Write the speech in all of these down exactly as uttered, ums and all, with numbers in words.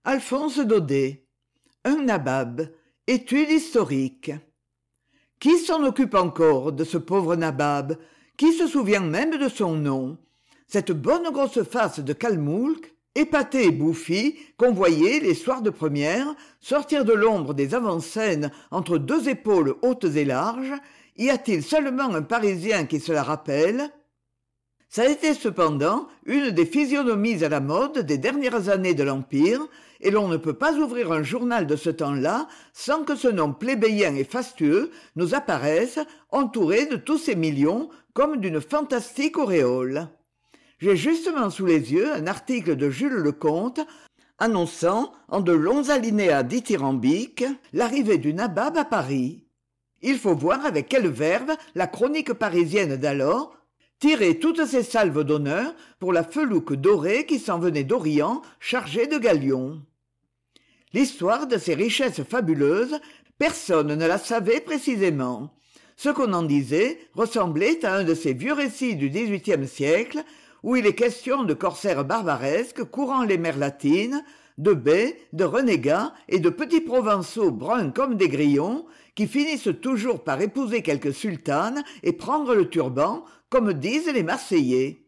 Alphonse Daudet. Un nabab. Étude historique. Qui s'en occupe encore de ce pauvre nabab? Qui se souvient même de son nom? Cette bonne grosse face de Kalmoulk, épatée et bouffie, qu'on voyait, les soirs de première, sortir de l'ombre des avant-scènes entre deux épaules hautes et larges, y a-t-il seulement un Parisien qui se la rappelle? Ça a été cependant une des physionomies à la mode des dernières années de l'Empire, et l'on ne peut pas ouvrir un journal de ce temps-là sans que ce nom plébéien et fastueux nous apparaisse, entouré de tous ces millions, comme d'une fantastique auréole. J'ai justement sous les yeux un article de Jules Lecomte annonçant, en de longs alinéas dithyrambiques, l'arrivée du nabab à Paris. Il faut voir avec quelle verve la chronique parisienne d'alors tirait toutes ses salves d'honneur pour la felouque dorée qui s'en venait d'Orient chargée de galions. L'histoire de ces richesses fabuleuses, personne ne la savait précisément. Ce qu'on en disait ressemblait à un de ces vieux récits du dix-huitième siècle où il est question de corsaires barbaresques courant les mers latines, de baies, de renégats et de petits provençaux bruns comme des grillons qui finissent toujours par épouser quelque sultane et prendre le turban, comme disent les Marseillais.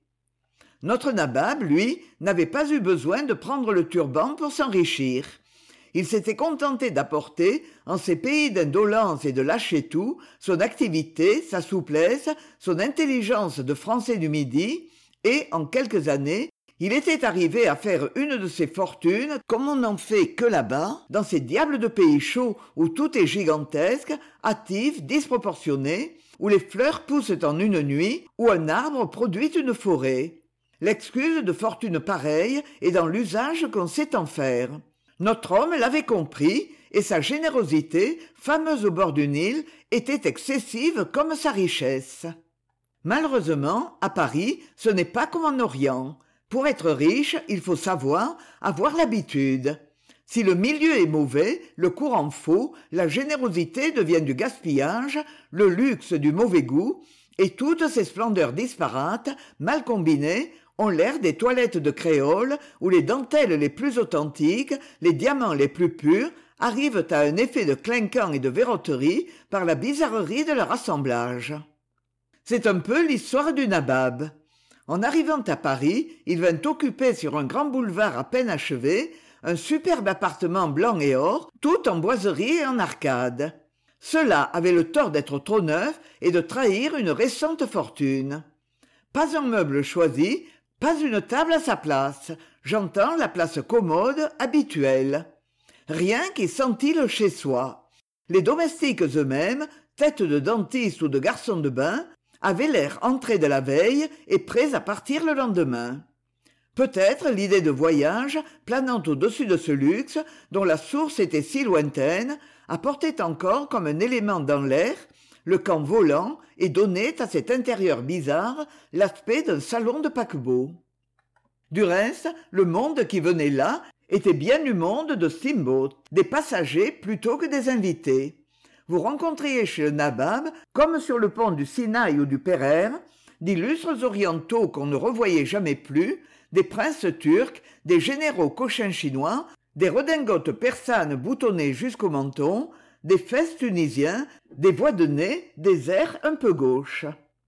Notre nabab, lui, n'avait pas eu besoin de prendre le turban pour s'enrichir. Il s'était contenté d'apporter, en ces pays d'indolence et de lâcher-tout, son activité, sa souplesse, son intelligence de Français du Midi, et, en quelques années, il était arrivé à faire une de ces fortunes comme on n'en fait que là-bas, dans ces diables de pays chauds où tout est gigantesque, hâtif, disproportionné, où les fleurs poussent en une nuit, où un arbre produit une forêt. L'excuse de fortune pareille est dans l'usage qu'on sait en faire. Notre homme l'avait compris, et sa générosité, fameuse au bord du Nil, était excessive comme sa richesse. Malheureusement, à Paris, ce n'est pas comme en Orient. Pour être riche, il faut savoir, avoir l'habitude. Si le milieu est mauvais, le courant faux, la générosité devient du gaspillage, le luxe du mauvais goût, et toutes ces splendeurs disparates, mal combinées, ont l'air des toilettes de créole où les dentelles les plus authentiques, les diamants les plus purs, arrivent à un effet de clinquant et de verroterie par la bizarrerie de leur assemblage. C'est un peu l'histoire du nabab. En arrivant à Paris, il vint occuper sur un grand boulevard à peine achevé un superbe appartement blanc et or, tout en boiserie et en arcade. Cela avait le tort d'être trop neuf et de trahir une récente fortune. Pas un meuble choisi, pas une table à sa place, j'entends la place commode, habituelle. Rien qui sentît le chez-soi. Les domestiques eux-mêmes, têtes de dentistes ou de garçons de bain, avaient l'air entrés de la veille et prêts à partir le lendemain. Peut-être l'idée de voyage, planant au-dessus de ce luxe, dont la source était si lointaine, apportait encore comme un élément dans l'air, le camp volant, et donnait à cet intérieur bizarre l'aspect d'un salon de paquebot. Du reste, le monde qui venait là était bien du monde de steamboat, des passagers plutôt que des invités. Vous rencontriez chez le nabab, comme sur le pont du Sinaï ou du Péraire, d'illustres orientaux qu'on ne revoyait jamais plus, des princes turcs, des généraux cochinchinois, des redingotes persanes boutonnées jusqu'au menton, des fès tunisiens, des voix de nez, des airs un peu gauches.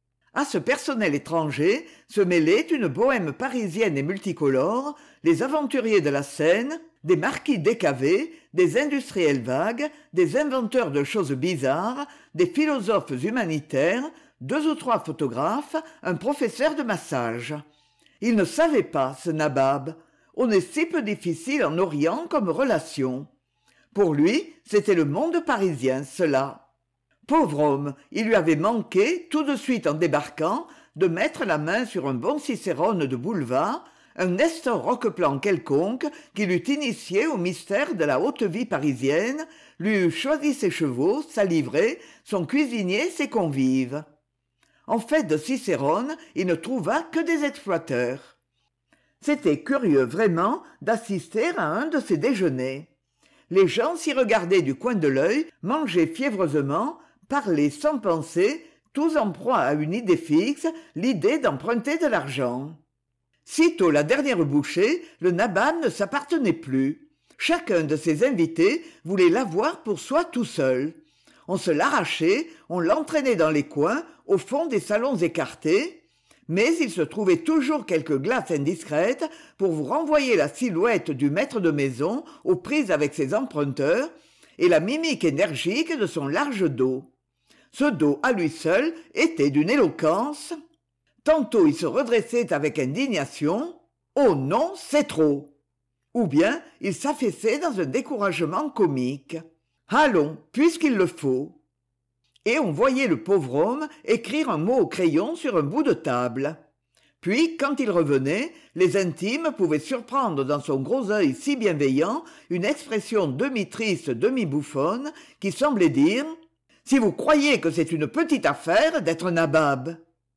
À ce personnel étranger se mêlait une bohème parisienne et multicolore, les aventuriers de la Seine, des marquis décavés, des industriels vagues, des inventeurs de choses bizarres, des philosophes humanitaires, deux ou trois photographes, un professeur de massage. Il ne savait pas, ce nabab. On est si peu difficile en Orient comme relation. Pour lui, c'était le monde parisien, cela. Pauvre homme, il lui avait manqué, tout de suite en débarquant, de mettre la main sur un bon Cicérone de boulevard, un Nestor Roqueplan quelconque qui l'eût initié au mystère de la haute vie parisienne, lui eût choisi ses chevaux, sa livrée, son cuisinier, ses convives. En fait de Cicérone, il ne trouva que des exploiteurs. C'était curieux vraiment d'assister à un de ces déjeuners. Les gens s'y regardaient du coin de l'œil, mangeaient fiévreusement, parlaient sans penser, tous en proie à une idée fixe, l'idée d'emprunter de l'argent. Sitôt la dernière bouchée, le nabab ne s'appartenait plus. Chacun de ses invités voulait l'avoir pour soi tout seul. On se l'arrachait, on l'entraînait dans les coins, au fond des salons écartés, mais il se trouvait toujours quelque glace indiscrète pour vous renvoyer la silhouette du maître de maison aux prises avec ses emprunteurs et la mimique énergique de son large dos. Ce dos, à lui seul, était d'une éloquence. Tantôt il se redressait avec indignation. « Oh non, c'est trop !» Ou bien il s'affaissait dans un découragement comique. « Allons, puisqu'il le faut !» Et on voyait le pauvre homme écrire un mot au crayon sur un bout de table. Puis, quand il revenait, les intimes pouvaient surprendre dans son gros œil si bienveillant une expression demi-triste, demi-bouffonne, qui semblait dire « Si vous croyez que c'est une petite affaire d'être nabab !»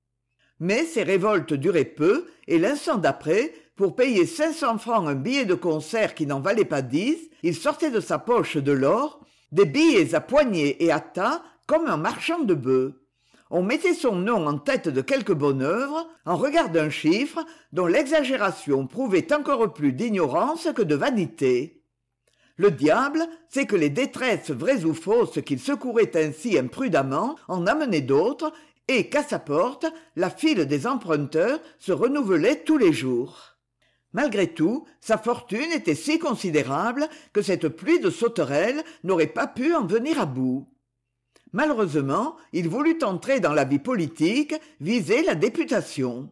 Mais ces révoltes duraient peu, et l'instant d'après, pour payer cinq cents francs un billet de concert qui n'en valait pas dix, il sortait de sa poche de l'or, des billets à poignées et à tas, comme un marchand de bœufs. On mettait son nom en tête de quelque bonne œuvre, en regard d'un chiffre dont l'exagération prouvait encore plus d'ignorance que de vanité. Le diable, c'est que les détresses vraies ou fausses qu'il secourait ainsi imprudemment en amenaient d'autres, et qu'à sa porte, la file des emprunteurs se renouvelait tous les jours. Malgré tout, sa fortune était si considérable que cette pluie de sauterelles n'aurait pas pu en venir à bout. Malheureusement, il voulut entrer dans la vie politique, viser la députation.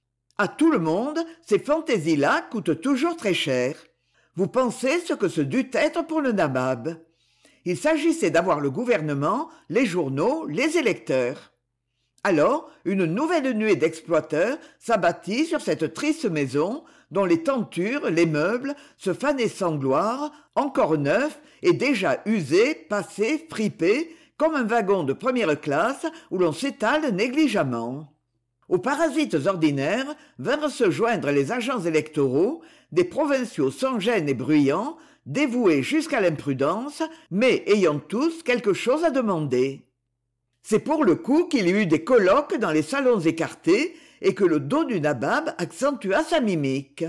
À tout le monde, ces fantaisies-là coûtent toujours très cher. Vous pensez ce que ce dut être pour le nabab. Il s'agissait d'avoir le gouvernement, les journaux, les électeurs. Alors, une nouvelle nuée d'exploiteurs s'abattit sur cette triste maison, dont les tentures, les meubles, se fanaient sans gloire, encore neufs et déjà usés, passés, fripés, comme un wagon de première classe où l'on s'étale négligemment. Aux parasites ordinaires vinrent se joindre les agents électoraux, des provinciaux sans gêne et bruyants, dévoués jusqu'à l'imprudence, mais ayant tous quelque chose à demander. C'est pour le coup qu'il y eut des colloques dans les salons écartés et que le dos du nabab accentua sa mimique.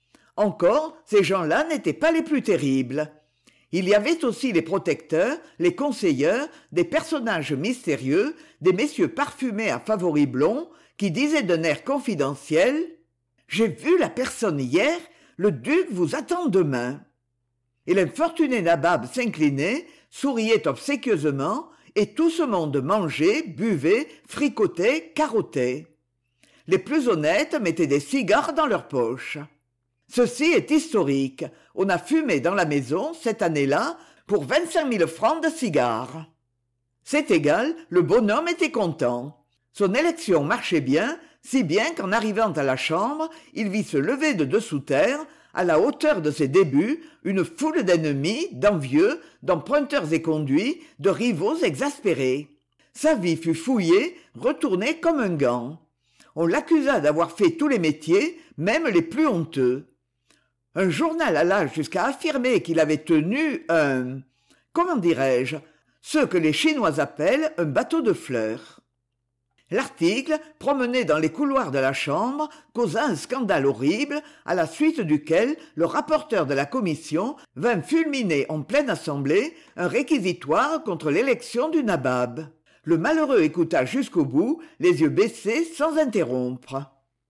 Encore, ces gens-là n'étaient pas les plus terribles. Il y avait aussi les protecteurs, les conseilleurs, des personnages mystérieux, des messieurs parfumés à favoris blonds, qui disaient d'un air confidentiel « J'ai vu la personne hier, le duc vous attend demain. » Et l'infortuné nabab s'inclinait, souriait obséquieusement, et tout ce monde mangeait, buvait, fricotait, carottait. Les plus honnêtes mettaient des cigares dans leurs poches. Ceci est historique. On a fumé dans la maison, cette année-là, pour vingt-cinq mille francs de cigares. C'est égal, le bonhomme était content. Son élection marchait bien, si bien qu'en arrivant à la chambre, il vit se lever de dessous terre, à la hauteur de ses débuts, une foule d'ennemis, d'envieux, d'emprunteurs éconduits, de rivaux exaspérés. Sa vie fut fouillée, retournée comme un gant. On l'accusa d'avoir fait tous les métiers, même les plus honteux. Un journal alla jusqu'à affirmer qu'il avait tenu un... comment dirais-je, ce que les Chinois appellent un bateau de fleurs. L'article, promené dans les couloirs de la Chambre, causa un scandale horrible, à la suite duquel le rapporteur de la commission vint fulminer en pleine assemblée un réquisitoire contre l'élection du nabab. Le malheureux écouta jusqu'au bout, les yeux baissés sans interrompre.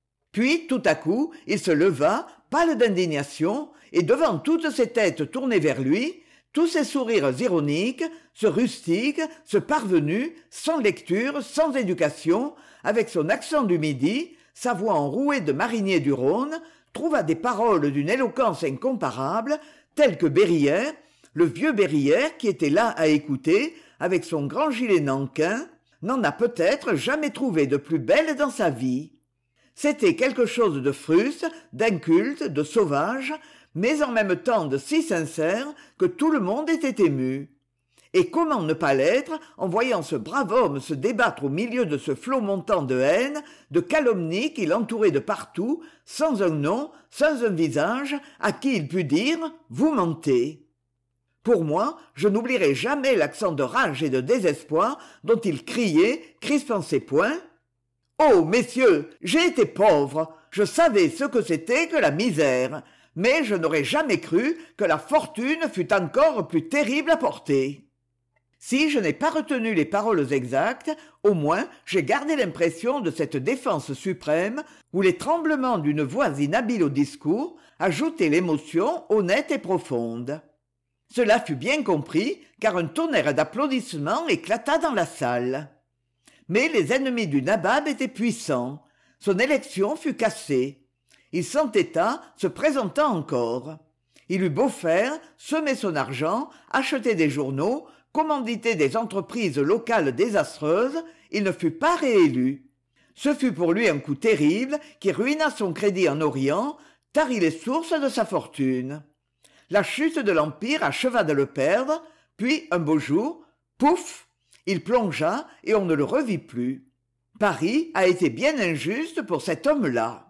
Puis, tout à coup, il se leva, pâle d'indignation, et devant toutes ces têtes tournées vers lui, tous ces sourires ironiques, ce rustique, ce parvenu, sans lecture, sans éducation, avec son accent du Midi, sa voix enrouée de marinier du Rhône, trouva des paroles d'une éloquence incomparable, telles que Berryer, le vieux Berryer qui était là à écouter, avec son grand gilet nankin, n'en a peut-être jamais trouvé de plus belle dans sa vie. C'était quelque chose de fruste, d'inculte, de sauvage, mais en même temps de si sincère que tout le monde était ému. Et comment ne pas l'être en voyant ce brave homme se débattre au milieu de ce flot montant de haine, de calomnie qui l'entourait de partout, sans un nom, sans un visage, à qui il put dire « Vous mentez ». Pour moi, je n'oublierai jamais l'accent de rage et de désespoir dont il criait, crispant ses poings. « Oh, messieurs, j'ai été pauvre, je savais ce que c'était que la misère. mais je n'aurais jamais cru que la fortune fût encore plus terrible à porter. Si je n'ai pas retenu les paroles exactes, au moins j'ai gardé l'impression de cette défense suprême où les tremblements d'une voix inhabile au discours ajoutaient l'émotion honnête et profonde. Cela fut bien compris, car un tonnerre d'applaudissements éclata dans la salle. Mais les ennemis du nabab étaient puissants. Son élection fut cassée. Il s'entêta, se présentant encore. Il eut beau faire, semer son argent, acheter des journaux, commanditer des entreprises locales désastreuses, il ne fut pas réélu. Ce fut pour lui un coup terrible qui ruina son crédit en Orient, tarit les sources de sa fortune. La chute de l'Empire acheva de le perdre, puis, un beau jour, pouf, il plongea et on ne le revit plus. Paris a été bien injuste pour cet homme-là.